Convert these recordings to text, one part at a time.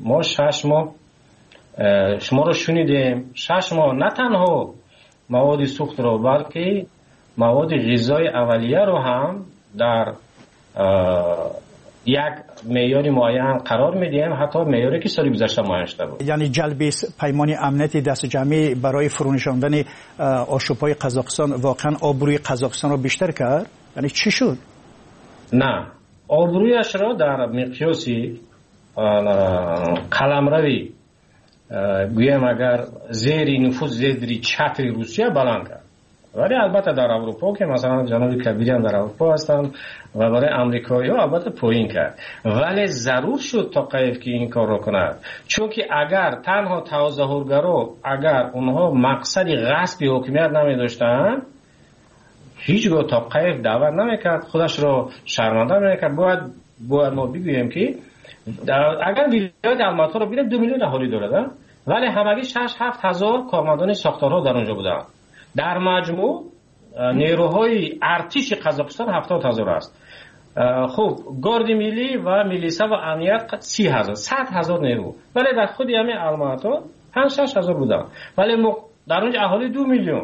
ما 6 ماه شما رو شنیدیم. 6 ماه نه تنها مواد سوخت رو بلکه مواد غذای اولیه رو هم در یک معیار معین قرار میدیم، حتی معیاری که سال گذشته معین شده بود. یعنی جلب پیمان امنیتی دست جمعی برای فرونشاندن آشوب‌های قزاقستان واقعا آبروی قزاقستان رو بیشتر کرد؟ یعنی چی شد؟ نه، آبرویش را در مقیاسی قلمروی گویم اگر زیر نفوذ زیر چتر روسیه بلند کرد. ولی البته در اروپا که مثلا جناب کبیری هم در اروپا هستند و برای امریکایی ها البته پایین کرد، ولی ضرور شد تا قیف که این کار رو کند، چون که اگر تنها تظاهرگرا اگر اونها مقصد غصب حکومت نمی داشتن هیچگاه تا قیف دعوت نمیکرد، خودش رو شرمنده نمیکرد. باید ما بگوییم که اگر ولایت الماتا رو ببینیم 2 میلیون اهالی داره، ولی همگی 6-7 هزار کارمندان ساختارها در اونجا بودن. در مجموع نیروهای ارتش قزاقستان 70,000 است. خب گارد ملی و میلیسا و امنیت 30,000 100,000 نیرو، ولی در خود همین الماتا 5-6 هزار بودن، ولی در اونجا اهالی 2 میلیون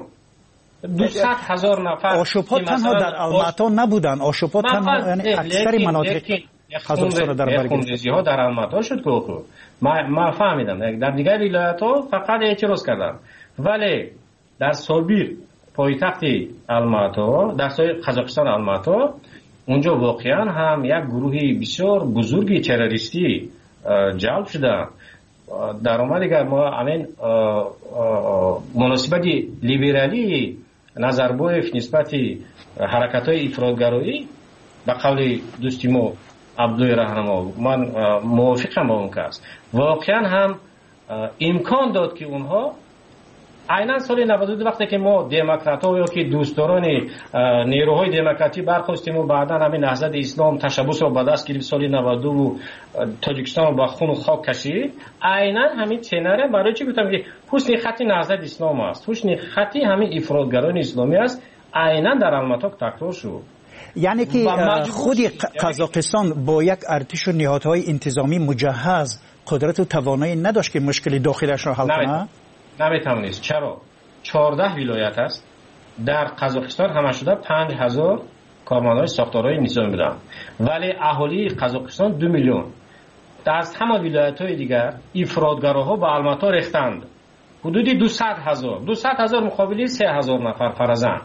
200,000 نفر. آشوب‌ها تنها در الماتا نبودن، آشوب‌ها تنها یعنی اکثر مناطق قزاقستان در برگرفت ها در الماتا شد که ما فهمیدم در دیگر ولایت‌ها فقط اعتراض کردن، ولی در سابیر پایتخت الماتا در قزاقستان الماتا اونجا واقعا هم یک گروهی بسیار بزرگی تروریستی جلب شده. در اومد دیگر ما همین مناسبت لیبرالی نظربایف نسبت حرکت‌های افراط‌گرایی به قول دوستی ما عبدوی رهنما من موافقم با اون کس، واقعا هم امکان داد که اونها عیناً سال 92 وقتی که ما دموکرات‌ها یا که دوستداران نیروهای دموکراتی برخواستیم و بعداً همین نهضت اسلام تشبث رو به دست گرفت سال 92 و تاجیکستان رو با خون و خاک کشید، عیناً همین سناریو برای چی گفتم که حسن خطی نهضت اسلام است، حسن خطی همین افراطگران اسلامی است، عیناً در الماتا تکرار شد. یعنی که خود قزاقستان با یک ارتش و نهادهای انتظامی مجهز قدرت و توانایی نداشت که مشکل داخلش را حل کنه؟ نمیتونست. چرا؟ 14 ولایت است در قزاقستان، همه شده 5,000 کارمندان ساختارهای نظامی بودند، ولی اهالی قزاقستان 2 میلیون. از همه ولایت‌های دیگر افراطگراها به الماتا ریختند، حدودی 200,000 مقابل 3,000 نفر فرزند.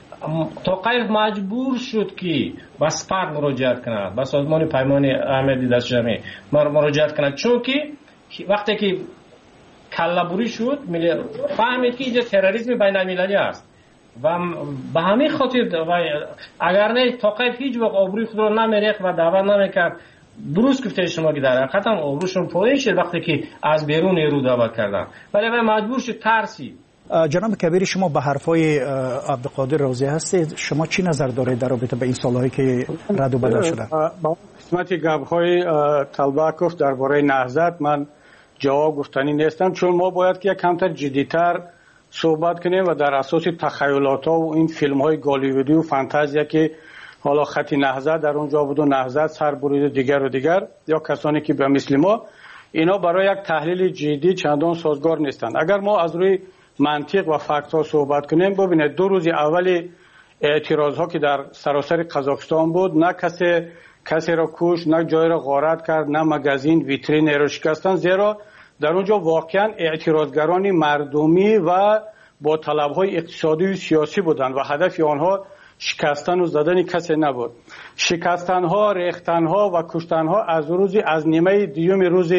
تا قیف مجبور شد که به سپر مراجعت کند، به سازمان پیمان امنیتی دست جمعی مراجعت کند، چون که وقتی که کله‌بری شد فهمید که اینجا تروریسم بین المللی است و به همین خاطر اگر نه تا قیف هیچ وقت آبروی خود را نمیریخت و دعوت نمیکرد. درست گفته شما که در حقیقت هم آبروشون پایین شد وقتی که از بیرون نیرو دعوت کردن، ولی مجبور شد ترسید. جناب کبیر، شما به حرفای عبدالقادر راضی هستید؟ شما چی نظر دارید در رابطه به این سالهایی که رد و بدل شده؟ با قسمت گپ‌های طلبکوف درباره نهضت من جواب گفتنی نیستم، چون ما باید که کمتر جدی‌تر صحبت کنیم و در اساس تخیلات‌ها و این فیلم‌های گالیوودی و فانتزیا که حالا خط نهضت در اونجا بود و نهضت سر برید دیگر و دیگر یا کسانی که به مثل ما، اینا برای یک تحلیل جدی چندان سازگار نیستند. اگر ما از روی منطق و فکت‌ها صحبت کنیم، ببینید 2 روز اول اعتراض‌ها که در سراسر قزاقستان بود، نه کسی را کش، نه جای را غارت کرد، نه مگزین ویترین را شکستن، زیرا در اونجا واقعا اعتراضگران مردمی و با طلب‌های اقتصادی و سیاسی بودند و هدف آنها شکستن و زدن کسی نبود. شکستن‌ها، ریختن‌ها و کشتن‌ها از نیمه دیوم روز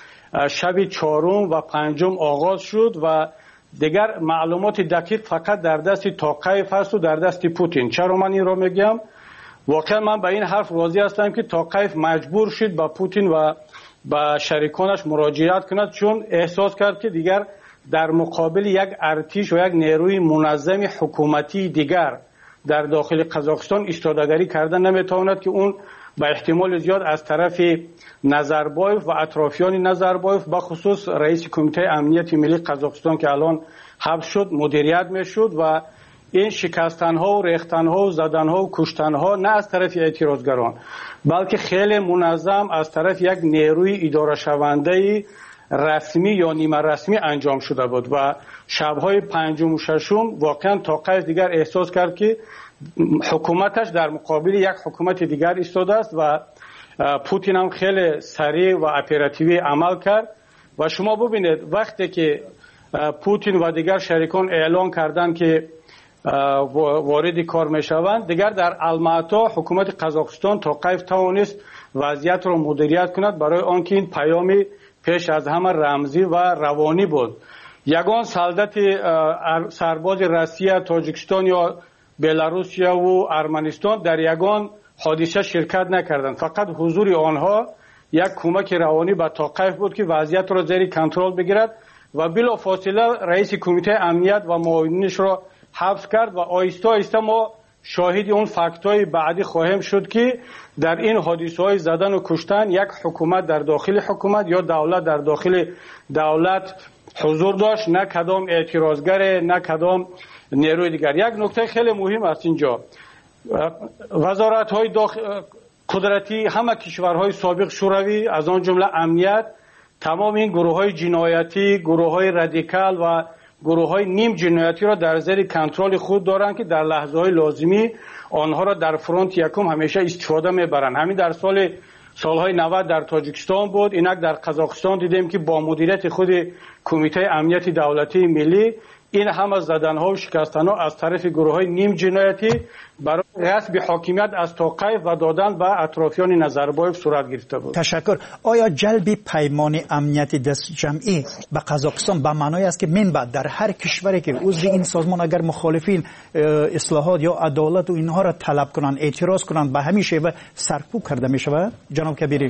شب 4 و 5 آغاز شد و دیگر معلومات دقیق فقط در دست توقیف هست و در دست پوتین. چرا من این را میگم؟ واقعا من به این حرف راضی هستم که توقیف مجبور شد با پوتین و با شریکانش مراجعت کند، چون احساس کرد که دیگر در مقابل یک ارتش و یک نیروی منظم حکومتی دیگر در داخل قزاقستان ایستادگی کردن نمیتواند که اون به احتمال زیاد از طرف نظربایف و اطرافیان نظربایف به خصوص رئیس کمیته امنیت ملی قزاقستان که الان حبس شد مدیریت میشد و این شکستن ها و ریختن ها و زدن ها و کشتن ها نه از طرف اعتراضگران بلکه خیلی منظم از طرف یک نیروی اداره شونده رسمی یا نیمه رسمی انجام شده بود و شبهای پنجم و ششم واقعا طاقت دیگر احساس کرد که حکومتش در مقابل یک حکومت دیگر ایستاده است و پوتین هم خیلی سریع و اپراتیوی عمل کرد و شما ببینید وقتی که پوتین و دیگر شریکان اعلان کردند که وارد کار میشوند دیگر در الماتا حکومت قزاقستان تا کیف توانست وضعیت را مدیریت کند برای آنکه این پیامی پیش از همه رمزی و روانی بود. یگان سلطت سرباز روسیه، تاجیکستان یا بلاروسیا و ارمنستان در یگان حادثه شرکت نکردند. فقط حضور آنها یک کمک روانی به توقیف بود که وضعیت را زیر کنترل بگیرد و بلافاصله رئیس کمیته امنیت و معاونینش را حبس کرد و آهسته آهسته ما شاهد اون فاکت‌های بعدی خواهیم شد که در این حادثه‌های زدن و کشتن یک حکومت در داخل حکومت یا دولت در داخل دولت حضور داشت، نه کدام اعتراضگر نه کدام نیروی دیگر. یک نکته خیلی مهم است اینجا، وزارت‌های قدرتی همه کشورهای سابق شوروی از آن جمله امنیت تمام این گروه‌های جنایتی، گروه‌های رادیکال و گروه‌های نیم جنایتی را در زیر کنترل خود دارند که در لحظه‌های لازمی آنها را در فرانت یکم همیشه استفاده می‌برند. همین در سالهای 90 در تاجیکستان بود، اینک در قزاقستان دیدیم که با مدیریت خود کمیته امنیت دولتی ملی این همه زدن‌ها و شکستن‌ها از طرف گروه‌های نیم جنایتی برای غصب حاکمیت از توقیف و دادن به اطرافیان نظربایف صورت گرفته بود. تشکر. آیا جلب پیمان امنیت دست جمعی به قزاقستان به معنای است که من بعد در هر کشوری که عضو این سازمان اگر مخالفین اصلاحات یا عدالت و اینها را طلب کنند، اعتراض کنند، به همین شیوه سرکوب کرده می شود؟ جناب کبیری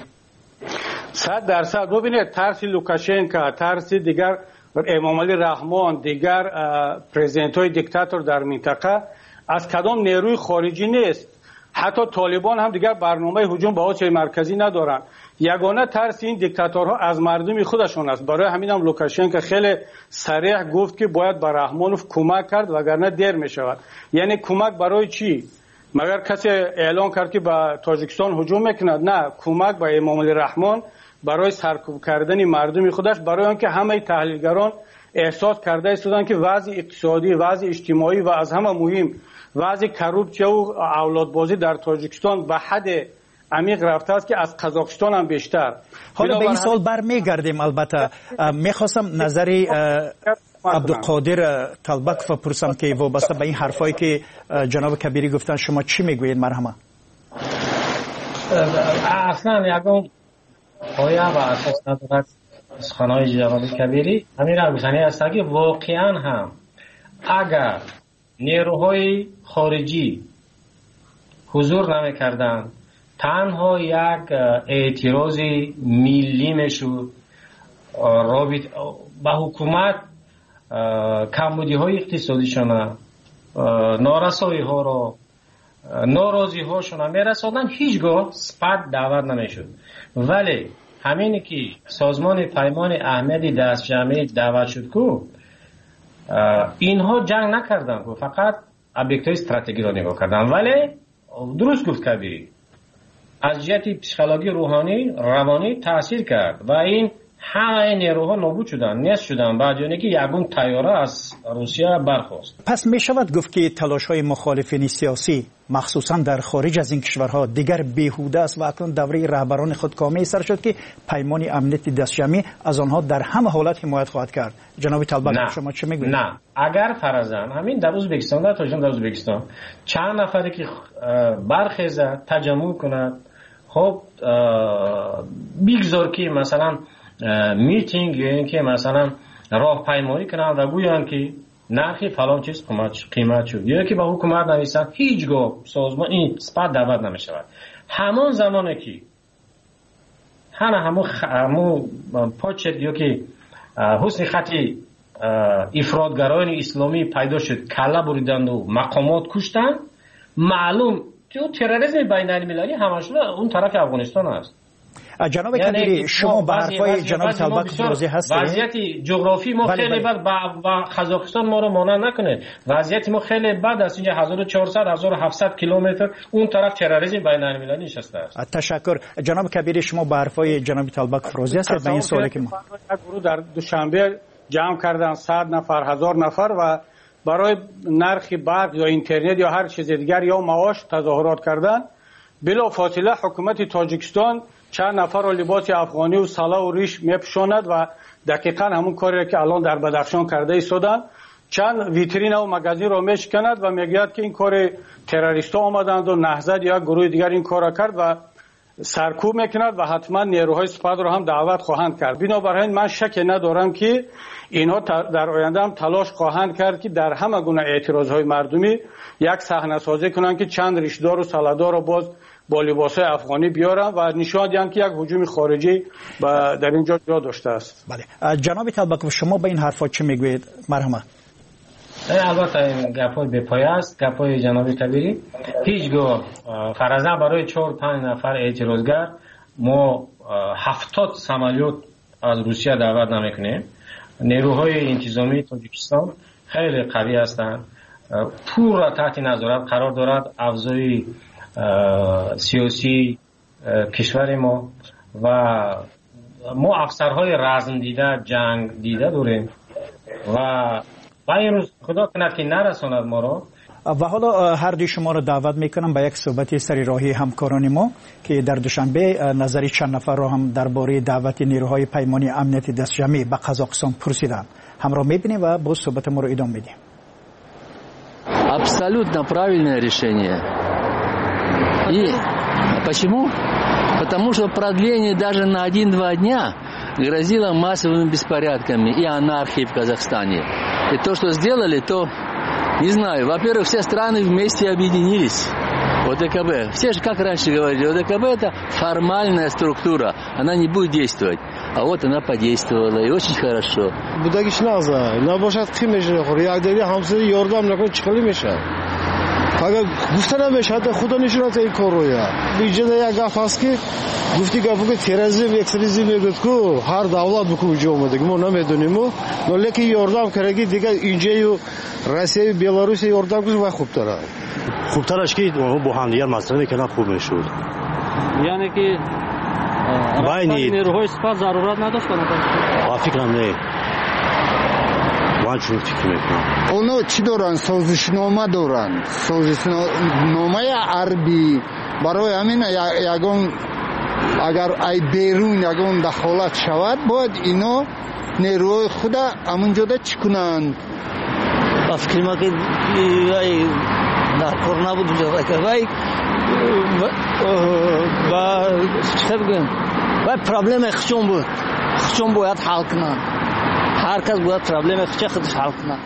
100% ببینید ترس لوکاشنکا، ترس دیگر امام علی رحمان، دیگر پرزیدنت های دیکتاتور در منطقه از کدام نیروی خارجی نیست. حتی طالبان هم دیگر برنامه هجوم به آسیای مرکزی ندارند. یگانه ترس این دیکتاتورها از مردم خودشون است. برای همین هم لوکاشنکو خیلی صریح گفت که باید به رحمانوف کمک کرد وگرنه دیر می شود. یعنی کمک برای چی؟ مگر کسی اعلان کرد که به تاجیکستان هجوم میکند؟ نه، کمک به امام علی رحمان برای سرکوب کردن مردم خودش، برای آنکه همه تحلیلگران احساس کرده ایستادند که وضع اقتصادی، وضع اجتماعی و از همه مهم وضع کروپسیا و اولادبازی در تاجیکستان به حد عمیق رفته است که از قزاقستان هم بیشتر. حالا به این سال برمیگردیم. البته میخواستم نظری عبدالقادر طلبک بپرسم که وابسته به این حرفایی که جناب کبیری گفتن شما چی میگویید؟ مرحمه. اصلا یکم پایه و اساس ندارد سخنهای جناب کبیری. همین را گفتنی است که واقعا هم اگر نیروهای خارجی حضور نمی‌کردند، تنها یک اعتراض ملی میشد به حکومت، کمبودی‌های اقتصادیشان، نارسایی‌ها را، ناراضی‌هاشون می‌رساندند، هیچگاه سپت دعوت نمی‌شد. ولی همینی که سازمان پیمان احمدی دست جمعی دعوت شد که اینها جنگ نکردن، فقط ابیکت‌های استراتژیکی را نگاه کردن. ولی درست گفت کبیری، از جهت پسیکولوژی روحانی روانی تاثیر کرد و این همه نیروها نابود شدن، نیست شدن بعد یعنی که یگون طیاره از روسیه برخاست. پس می شود گفت که تلاش‌های مخالفین سیاسی مخصوصا در خارج از این کشورها دیگر بیهوده است و اکنون دوره رهبران خودکامه سر شد که پیمان امنیت دست جمعی از آنها در همه حالت حمایت خواهد کرد. جناب طلبک شما چه میگویید؟ نه، اگر فرضاً همین در ازبکستان، در تاجیکستان، در ازبکستان چند نفری که برخیزه تجمع کند، خب بیگذار که مثلا میتینگ یا اینکه مثلا راهپیمایی کنند و گویند که نرخی فلان چیز قیمت شد یا که با حکومت نویسند، هیچگاه سازمان این سپت دعوت نمیشود. همان زمانی که همون پاچت یا که حسن خطی افراطگرایان اسلامی پیدا شد، کله بریدند و مقامات کشتند، معلوم که تروریسم بین المللی همش اون طرف افغانستان است. جناب کبیری شما به حرفای جناب طلبک فروزی هستید. وضعیت جغرافی ما خیلی بد با قزاقستان ما رو مانع نکنه. وضعیت ما خیلی بد است. اینجا 1400 1700 کیلومتر اون طرف تروریسم بین المللی نشسته است. تشکر. جناب کبیری شما به حرفای جناب طلبک فروزی هستید. به این سوالی که ما گروه در دوشنبه جمع کردن 100 نفر 1000 نفر و برای نرخ برق یا اینترنت یا هر چیز دیگر یا معاش تظاهرات کردن. بلا فاصله حکومت تاجیکستان چند نفر رو لباس افغانی و سلا و ریش میپوشاند و دقیقاً همون کاری که الان در بدخشان کرده ایستادن. چند ویترین و مغازه رو میشکند و میگوید که این کار تروریستا آمدند و نهضت یا گروه دیگر این کارا کرد و سرکوب میکند و حتما نیروهای سپاه رو هم دعوت خواهند کرد. بنابراین من شک ندارم که اینها در آینده هم تلاش خواهند کرد که در همه گونه اعتراضهای مردمی یک صحنه سازی کنند که چند ریشدار و سالادار رو باز با لباسای افغانی بیارن و نشان دهند که یک هجوم خارجی در اینجا جا داشته است. بله. جناب طلبک شما به این حرفا چه میگویید؟ مرحمت. البته این گپای بپایه است. گپای جناب کبیری هیچگاه فرضاً برای 4-5 نفر اعتراضگر ما 70 سمالیات از روسیه دعوت نمیکنیم. نیروهای انتظامی تاجیکستان خیلی قوی هستند. پور را تحت نظارت قرار دارد. افزای سیاسی کشور ما و ما افسرهای رزم دیده جنگ دیده داریم و این روز خدا کند که نرساند ما را. و حالا هر دوی شما را دعوت میکنم به یک صحبت سری راهی همکاران ما که در دوشنبه نظری چند نفر را هم درباره دعوت نیروهای پیمانی امنیتی دستجمعی به قزاقستان پرسیدن. همراه میبینیم و باز صحبت ما را ادامه میدیم. Абсолютно правильное решение. И почему? Потому что продление даже на 1-2 дня грозило массовыми беспорядками и анархией в Казахстане. И то, что сделали, то, не знаю, во-первых, все страны вместе объединились. ОДКБ. Все же, как раньше говорили, ОДКБ это формальная структура, она не будет действовать. А вот она подействовала, и очень хорошо. Будагиш наза, набошад химеше, ягдери хамсари ярдам након чихали мешад. Ага гуфта намешад, худа нишонат ин короя. Биҷада як гаф аст ки гуфти гапу ки терроризм, экстремизм мегӯяд ку ҳар давлат буку инҷо омадаги мо намедонему, но лекин ярдам караги дигар инҷаю Россия, Белоруссия ярдам кунад ва хубтар аст. хубтараш ки онҳо бо ҳамдигар маслиҳат мекарданд хуб мешуд. яъне ки байни نیروهای سپاه ضرورت نداشتن. فکرم نه. من چون فکر میکنم اونا چی دارن؟ سازشنامه دارن. سازشنامه عربی. برای همین یگان اگر ای بیرون یگان دخالت شود باید اینا نیروهای خود همونجا چی کنند؟ فکر ما که در کار نبود اونجا وای و چه بگم و پرابلم خشم باید حل کنن. هر کس باید پرابلم خودش حل کنه.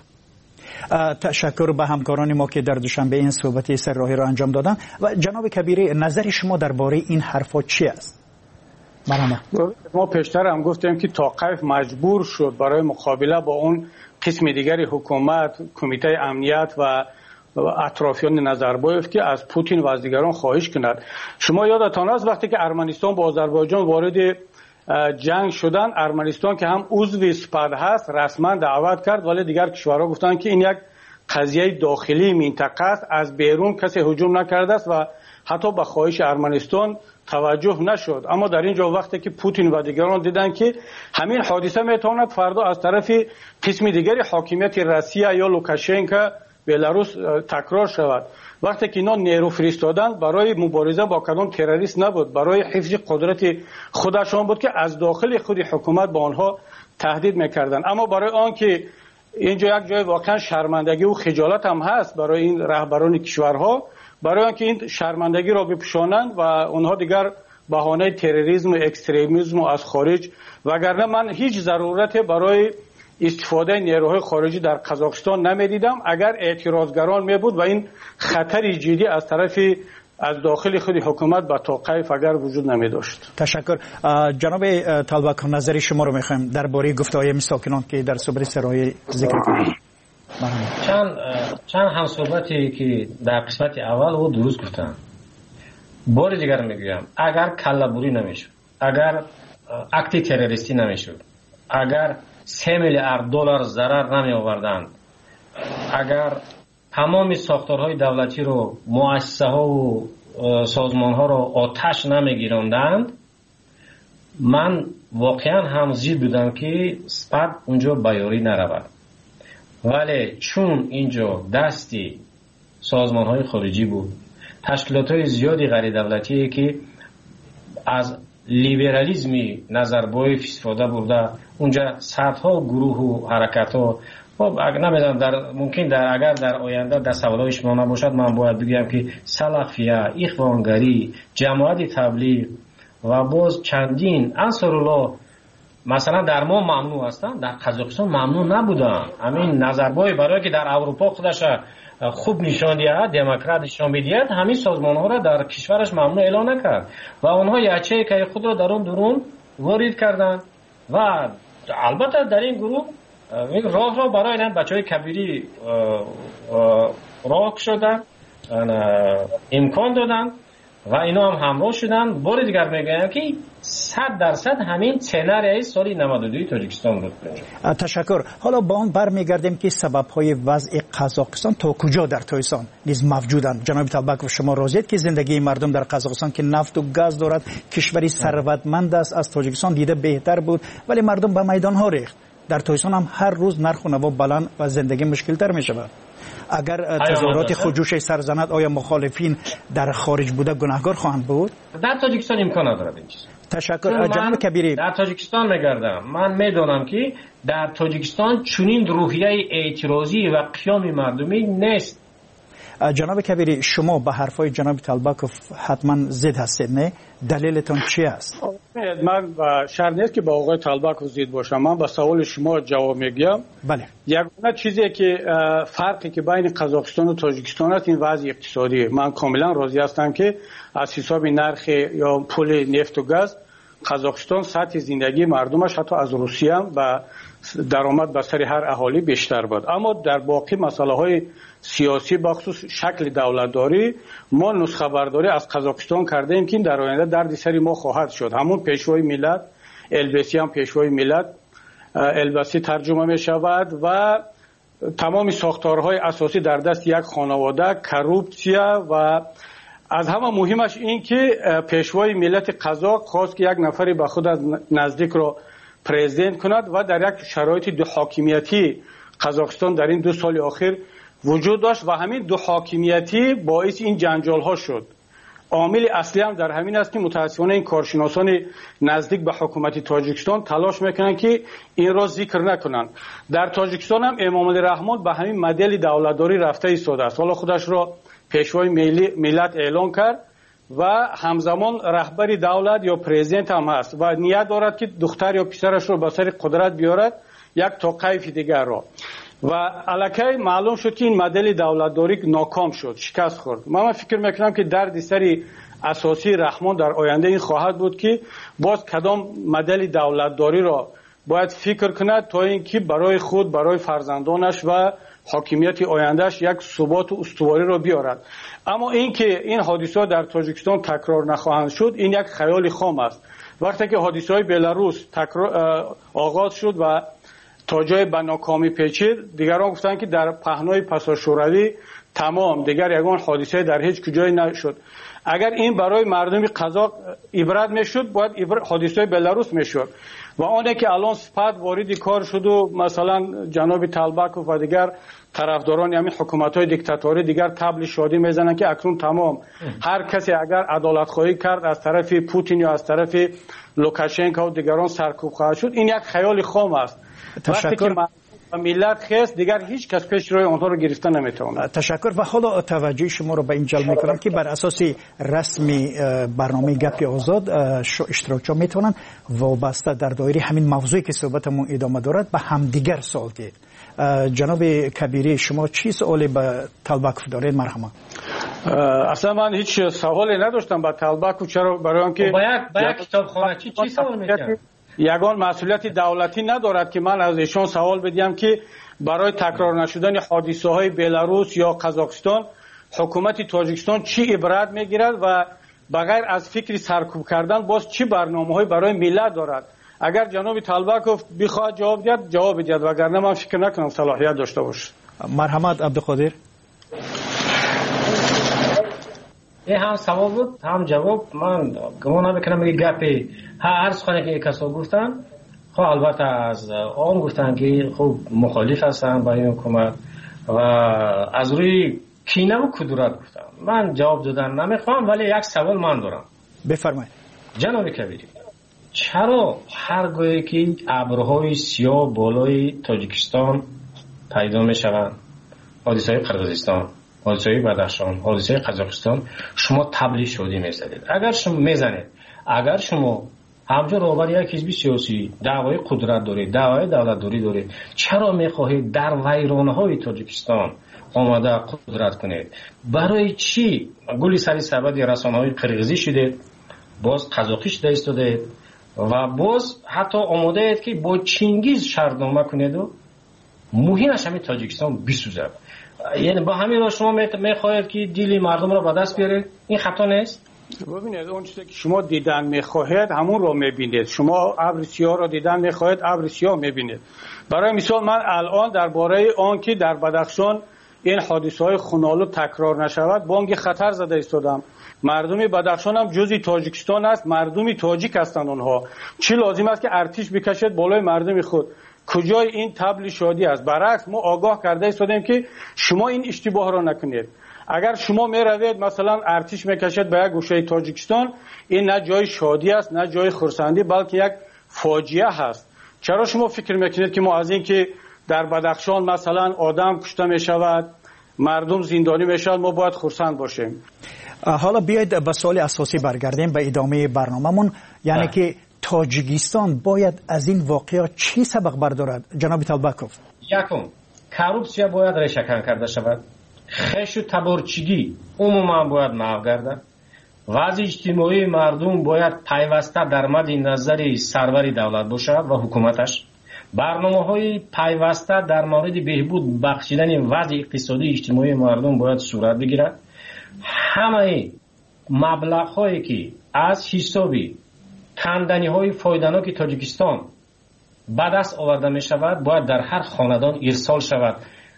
تشکر به همکاران ما که در دوشنبه این صحبت سرراهی را انجام دادن. و جناب کبیری نظر شما درباره این حرفا چی است؟ ما پیشتر هم گفتیم که توقیف مجبور شد برای مقابله با اون قسم دیگری حکومت، کمیته امنیت و اطرافیان نظربایف که از پوتین و از دیگران خواهش کند. شما یادتان است وقتی که ارمنستان با آذربایجان وارد جنگ شدن، ارمنستان که هم عضو سپاه هست رسما دعوت کرد، ولی دیگر کشورها گفتند که این یک قضیه داخلی منطقه است، از بیرون کسی هجوم نکرده است و حتی به خواهش ارمنستان توجه نشد. اما در اینجا وقتی که پوتین و دیگران دیدن که همین حادثه میتواند فردا از طرف قسم دیگری حاکمیت روسیه یا لوکاشنکو بلاروس تکرار شود، وقتی که اینا نیرو فرستادن برای مبارزه با کدام تروریست نبود، برای حفظ قدرت خودشان بود که از داخل خود حکومت با آنها تهدید میکردن. اما برای آن که اینجا یک جای واقعا شرمندگی و خجالت هم هست برای این رهبران کشورها، برای آن که این شرمندگی را بپوشانند و اونها دیگر بهانه تروریسم و اکستریمیسم از خارج، وگرنه من هیچ ضرورت برای استفاده نیروهای خارجی در قزاقستان نمیدیدم اگر اعتراضگران می بود و این خطری جدی از طرف از داخل خود حکومت با توقیف اگر وجود نمی داشت. تشکر. جناب طلبک نظر شما رو میخوایم درباره گفته‌های مساکنان که در صحبت سرای ذکر کردید. چند هم صحبتی که در قسمت اول او درست گفتن. بار دیگر میگویم اگر کله‌بری نمیشد، اگر اکتی تروریستی نمیشد، اگر 3 میلیارد دلار ضرر نمی آوردند، اگر تمام ساختارهای دولتی رو، مؤسسه ها و سازمان ها رو آتش نمی گیراندند، من واقعا هم ضد بودم که سپاه اونجا بیاری نرود. ولی چون اینجا دستی سازمان های خارجی بود، تشکیلات های زیادی غیر دولتی که از لیبرالیزمی نظربای استفاده برده، اونجا صدها گروه و حرکت ها، نمیدونم ممکن اگر در آینده در سوالای شما نباشد من باید بگم که سلفیه، اخوانگری، جماعت تبلیغ و باز چندین انصارالله مثلا در ما ممنوع هستند، در قزاقستان ممنوع نبودن. همین نظربای برای که در اروپا خودش خوب نشان دهد، دموکرات نشان بدهد، همین سازمان ها را در کشورش ممنوع اعلان نکرد و آنها یچه که خود را درون درون وارد کردند و البته در این گروه راه را برای این بچهای کبیری راه شدن، امکان دادن و اینا هم همراه شدن. بار دیگر میگم که 100% همین سناریوی سال 92 تاجیکستان بود. تشکر. حالا با اون برمیگردیم که سبب‌های وضع قزاقستان تا کجا در تایستان نیز موجودند. جناب طلبکوف، شما راضیید که زندگی مردم در قزاقستان که نفت و گاز دارد، کشوری ثروتمند است، از تاجیکستان دیده بهتر بود، ولی مردم به میدان ها ریخت. در تایستان هم هر روز نرخ و نوا بلند و زندگی مشکل تر می شود. اگر تظاهرات خودجوش سرزند، آیا مخالفین در خارج بوده گناهکار خواهند بود؟ در تاجیکستان امکان ندارد این چیز. تشکر. جناب کبیری، در تاجیکستان میگردم، من میدونم که در تاجیکستان چنین روحیه اعتراضی و قیام مردمی نیست. جناب کبیری، شما به حرفای جناب طلبکوف حتما ضد هستید، نه؟ دلیلتون چی است؟ من شرط نیست که با آقای طلبکوف ضد باشم. من با سوال شما جواب میگم. بله. یگانه چیزی که فرقی که بین قزاقستان و تاجیکستان است این وضع اقتصادی. من کاملا راضی هستم که از حساب نرخ یا پول نفت و گاز قزاقستان سطح زندگی مردمش حتی از روسیه هم و درآمد به سر هر اهالی بیشتر بود. اما در باقی مسائل های سیاسی بخصوص شکل دولتداری ما نسخه برداری از قزاقستان کرده ایم که در آینده درد سر ما خواهد شد. همون پیشوای ملت، البسی هم پیشوای ملت، البسی ترجمه می شود و تمام ساختارهای اساسی در دست یک خانواده، کروپسیا و از همه مهمش این که پیشوای ملت قزاق خواست که یک نفری به خود از نزدیک را پرزیدنت کند و در یک شرایط دو حاکمیتی قزاقستان در این 2 سال اخیر وجود داشت و همین دو حاکمیتی باعث این جنجال ها شد. عامل اصلی هم در همین است که متاسفانه این کارشناسان نزدیک به حکومت تاجیکستان تلاش میکنن که این را ذکر نکنن. در تاجیکستان هم امام علی رحمان به همین مدل دولتداری رفته ایستاده است. حالا خودش را پیشوای ملت اعلان کرد و همزمان رهبری دولت یا پرزیدنت هم هست و نیت دارد که دختر یا پسرش را به سر قدرت بیارد یک توقیف دیگر را. و الکی معلوم شد که این مدل دولتداری ناکام شد، شکست خورد. من فکر میکنم که درد سری اساسی رحمان در آینده این خواهد بود که باز کدام مدل دولتداری را باید فکر کند تا اینکه برای خود، برای فرزندانش و حاکمیت آیندهش یک ثبات و استواری را بیارد. اما اینکه این حادثات در تاجیکستان تکرار نخواهند شد این یک خیال خام است. وقتی که حادثه‌های بلاروس آغاز شد و تا جای به ناکامی پیچید، دیگران گفتن که در پهنای پسا شوروی تمام، دیگر یگان حادثه در هیچ کجای نشد. اگر این برای مردم قزاق عبرت میشد باید حادثه بلاروس میشد و آنه که الان سپاه وارد کار شد و مثلا جناب طلبکوف و دیگر طرفداران همین حکومت‌های دیکتاتوری دیگر طبل شادی میزنن که اکنون تمام هر کسی اگر عدالت خواهی کرد از طرف پوتین یا از طرف لوکاشنکو و دیگران سرکوب خواهد شد. این یک خیال خام است. تشکر. ملت خیست دیگر هیچ کس پیش روی آنها رو گرفته نمیتونه. تشکر. و حالا توجه شما رو به این جلب میکنم که بر اساس رسمی برنامه گپ آزاد اشتراکچی‌ها میتونن وابسته در دایره همین موضوعی که صحبتمون ادامه دارد به همدیگر سوال کنید. جناب کبیری شما چی سوالی به طلبکوف دارید؟ مرحبا. اصلا من هیچ سوالی نداشتم با طلبکوف. چرا؟ برای اینکه با یک کتابخانه چی سوال میکنید؟ یگان مسئولیت دولتی ندارد که من از ایشان سوال بدیم که برای تکرار نشدن حادثه های بلاروس یا قزاقستان حکومت تاجیکستان چی عبرت میگیرد و بغیر از فکر سرکوب کردن باز چی برنامه‌های برای ملت دارد؟ اگر جناب طلبکوف بخواد جواب دهد جواب دهد، وگرنه من فکر نکنم صلاحیت داشته باشه. مرحمت عبدالقادر. این هم سوال بود هم جواب. من گمان نمیکنم این گپی هر سخنی که کسا گفتن خب البته از آن گفتن که خوب مخالف هستن با این حکومت و از روی کینه و کدورت گفتن. من جواب دادن نمیخوام، ولی یک سوال من دارم. بفرمایید. جناب کبیری، چرا هرگاهی که ابرهای سیاه بالای تاجیکستان پیدا می شوند، حادثه قرقیزستان، حادثه بدخشان، حادثه قزاقستان، شما تبلیغ شادی میزدید؟ اگر شما میزنید، اگر شما همچون رهبر یک حزب سیاسی دعوای قدرت دارید، دعوای دولتداری دارید، چرا میخواهید در ویرانه‌های تاجیکستان آماده قدرت کنید؟ برای چی گلی سری سبد رسانه‌های قرقیزی شدید، باز قزاقی شده ایستادید و باز حتی آماده اید که با چینگیز شرطنامه کنید و مهمش همین تاجیکستان بسوزد؟ یعنی با همین را شما میخواهید که دیلی مردم را به دست بیارید؟ این خطا نیست؟ ببینید اون چیزی که شما دیدن میخواهید همون رو میبینید. شما ابر سیاه رو دیدن میخواهید، ابر سیاه میبینید. برای مثال من الان درباره آن که در بدخشان این حادثه های خونالود تکرار نشود بانگ خطر زده ایستادم. مردم بدخشان هم جزئی تاجیکستان است، مردمی تاجیک هستند. اونها چی لازم است که ارتش بکشد بالای مردم خود؟ کجای این تبلیغ شادی است؟ برعکس ما آگاه کرده ایستادیم که شما این اشتباه را نکنید. اگر شما می روید مثلا ارتش میکشد به یک گوشه تاجیکستان، این نه جای شادی است نه جای خرسندی، بلکه یک فاجعه هست. چرا شما فکر میکنید که ما از این که در بدخشان مثلا آدم کشته می شود، مردم زندانی می شود، ما باید خرسند باشیم؟ حالا بیاید به سوال اساسی برگردیم به ادامه برنامه‌مون، یعنی که تاجیکستان باید از این واقعه چی سبق بردارد جناب طلبکوف؟ یکم کورپسیا باید ریشه‌کن کرده شود، خش و تبارچگی عموما باید محو گردد، وضع اجتماعی مردم باید پیوسته در مد نظر سرور دولت باشد و حکومتش. برنامه‌های پیوسته در مورد بهبود بخشیدن وضع اقتصادی اجتماعی مردم باید صورت بگیرد. همه مبلغ‌هایی که از حسابی کندنی‌های فایده‌ناک تاجیکستان به دست آورده می شود باید در هر خاندان ارسال شود.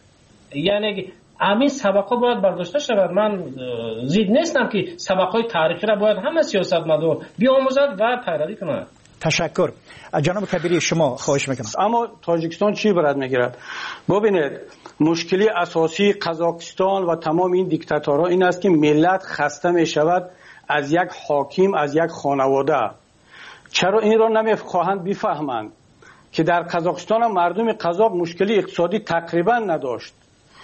یعنی همین سبق‌ها باید برداشته شود. من زید نیستم که سبق‌های تاریخی را باید همه سیاستمدار بیاموزد و پیروی کنند. تشکر. جناب کبیری شما خواهش میکنم. اما تاجیکستان چی برات میگیرد؟ ببینید مشکلی اساسی قزاقستان و تمام این دیکتاتورها این است که ملت خسته می شود از یک حاکم، از یک خانواده. چرا این را نمیخواهند بفهمند که در قزاقستان مردم قزاق مشکلی اقتصادی تقریبا نداشت،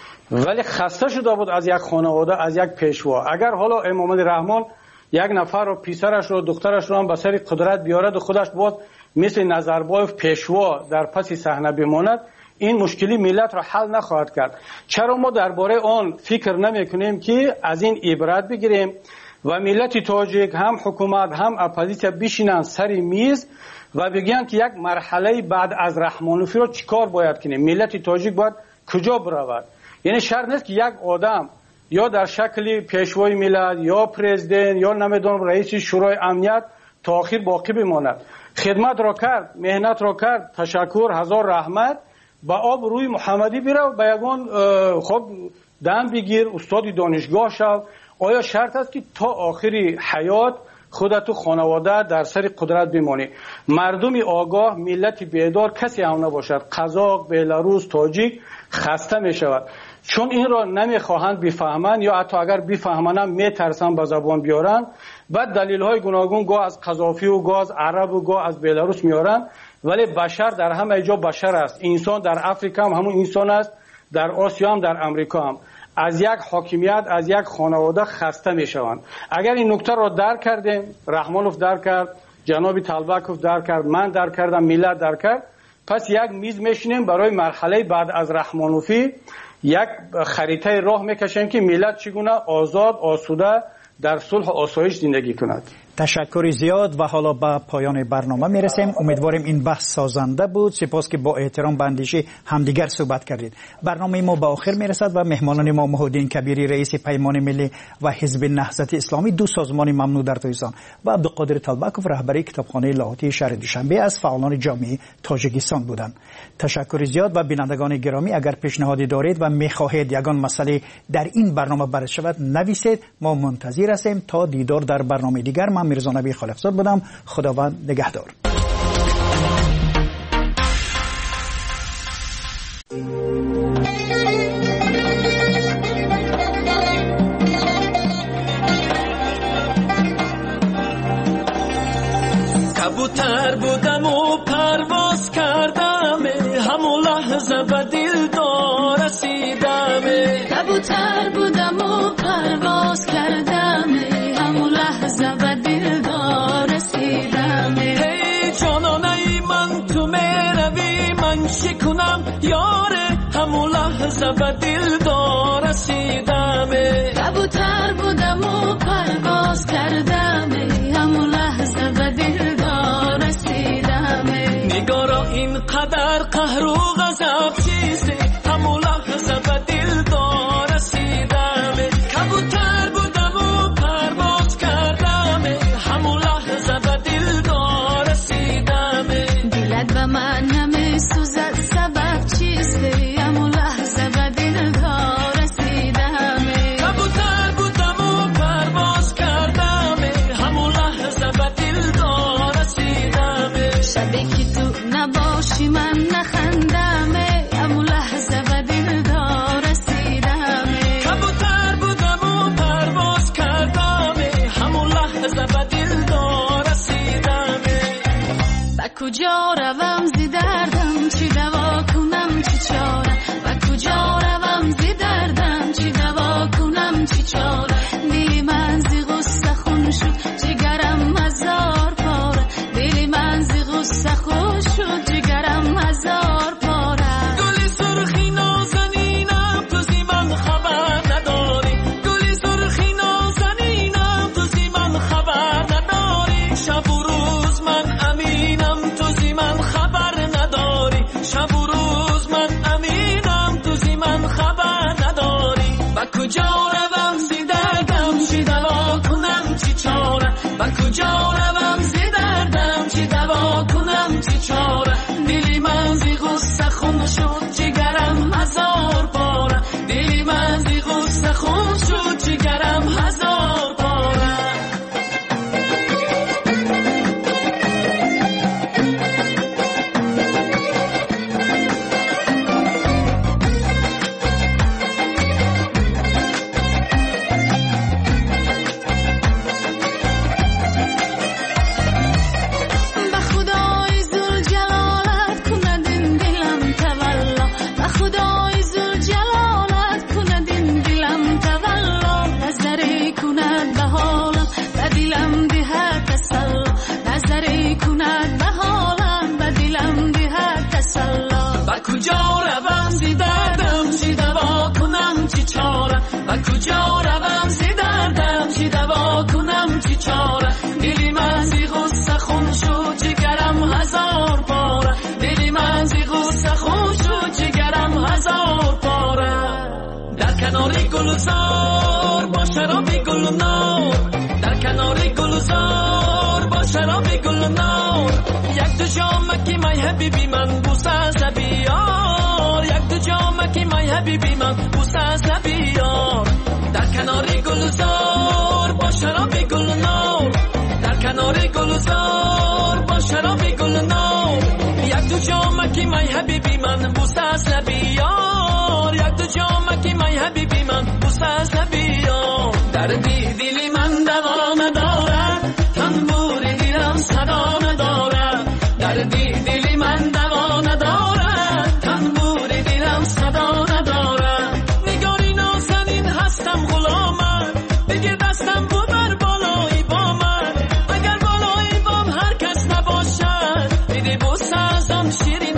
ولی خسته شده بود از یک خانواده، از یک پیشوا. اگر حالا امام رحمان یک نفر رو پسرش رو دخترش رو هم به سر قدرت بیارد و خودش بود مثل نظربایف پیشوا در پس صحنه بماند، این مشکلی ملت را حل نخواهد کرد. چرا ما درباره آن فکر نمی کنیم که از این عبرت بگیریم و ملت تاجیک هم حکومت هم اپوزیسیا بشینن سر میز و بگن که یک مرحله بعد از رحمانوفی رو چیکار باید کنیم، ملت تاجیک باید کجا برود؟ یعنی شرط نیست که یک آدم یا در شکل پیشوای ملت یا پرزیدنت یا نمیدونم رئیس شورای امنیت تا آخر باقی بماند. خدمت را کرد، مهنت را کرد، تشکر، هزار رحمت، با آب روی محمدی بیرو، با یگان خب دم بگیر، استاد دانشگاه شو. آیا شرط است که تا آخری حیات خودت و خانواده در سر قدرت بمانی؟ مردم آگاه، ملت بیدار کسی هم نباشد. قزاق، بلاروس، تاجیک خسته می شود چون این را نمیخواهند بفهمند، یا حتی اگر بفهمند میترسند به زبان بیارن. بعد دلیل های گوناگون گاه از قذافی و گاه از عرب و گاه از بلاروس میارن، ولی بشر در همه جا بشر است. انسان در افریقا هم همون انسان است، در آسیا هم در امریکا هم. از یک حاکمیت، از یک خانواده خسته میشوند. اگر این نکته را درک کردیم، رحمانوف درک کرد، جناب طلبکوف درک کرد، من درک کردم، ملت درک کرد، پس یک میز میشینیم برای مرحله بعد از رحمانوفی، یک خریطه راه میکشیم که ملت چگونه آزاد، آسوده در صلح و آسایش زندگی کند. تشکر زیاد و حالا به پایان برنامه میرسیم. امیدواریم این بحث سازنده بود. سپاس که با احترام به اندیشه همدیگر صحبت کردید. برنامه ما به آخر میرسد و مهمانان ما محمودالدین کبیری رئیس پیمان ملی و حزب نهضت اسلامی، دو سازمان ممنوع در تویسان، و عبدالقادر طلبکوف رهبری کتابخانه لاهوتی شهر دوشنبه از فعالان جامعه تاجیکستان بودند. تشکر زیاد. و بینندگان گرامی، اگر پیشنهادی دارید و میخواهید یگان مسئله در این برنامه بررسی شود نویسید. ما منتظر هستیم. تا دیدار در برنامه دیگر. من میرزا نبی خالقزاد بودم. خداوند نگهدار. کبوتر بودم و پرواز کردم، همون لحظه به دلدار رسیدم. کبوتر بودم و پرواز کردم، همون لحظه به دلدار رسیدم. هی جانانه من تو میروی من شکنم یاره، همون لحظه به دلدار رسیدم. کبوتر بودم و پرواز کردم، همون لحظه به دلدار رسیدم. نگارا اینقدر قهر و غضب چیزه، همون لحظه به دلدار رسیدم. کبوتر بودم و پرواز کردم، همون لحظه به دلدار رسیدم. دلت به من نمیسوزد سبب چیسته، همون لحظه به دلدار رسیدم. کبوتر بودم و پرواز کردم، همون لحظه به دلدار رسیدم. شبی که تو نباشی من نخندم، همون لحظه به دلدار رسیدم. کبوتر بودم و پرواز کردم، همون لحظه به دلدار رسیدم. به کجا روم زی دردم، چی دوا کنم چی چاره. به کجا روم زی دردم، چی دوا کنم چی چاره. دلی من زی غصه خون شد، جگرم هزار پاره. دلی من زی غصه خون شد، جگرم هزار پاره. گلی سرخی نازنینم تو زی من خبر نداری. گلی سرخی نازنینم تو زی من خبر نداری. شب و روز من امینم تو زی من خبر نداری. شب و روز من امینم تو زی من خبر نداری. با کجا روم زی دردم، چی دوا کنم چی چاره. با کجا روم زی دردم، چی دوا کنم چی چاره. دلی من زی غصه خون شد، جگرم هزار پاره. دلی من زی غصه خون شد، جگرم هزار پاره. به خدای ذوالجلالت کند این دلم تولا. به خدای ذوالجلالت کند این دلم تولا. نظری کند به حالم، به دلم ده تسلا. نظری کند به حالم، به دلم ده تسلا. با کجا روم زی دردم، چی دوا کنم چی چاره. با کجا روم زی دردم، چی دوا کنم چی چاره. دلی من زی غصه خون شد، جگرم هزار پاره. دلی من زی غصه خون شد، جگرم هزار پاره. در کنار گلزار با شراب گل نار. در کنار گلزار با شراب گل نار. یک دو جامکی مای حبیبی من بوسه از بیار. یک دو جامکی مای حبیبی من بوسه از بیار. در کنار گلزار با شراب گل نار. در کنار گلزار با شراب گل نار. یک دو جامکی مای حبیبی من بوسه از بیار. یک دو جامکی مای حبیبی من بوسه از بیار. دردی دلی من دوا ندارد، تنبور دلم صدا ندارد. دردی دلی من دوا ندارد، تنبور دلم صدا ندارد. نگاری نازنین هستم غلامت، بگیر دستم ببر بالای بامت. اگر بالای بام هر کس نباشد، بده بوسه ازم شیرین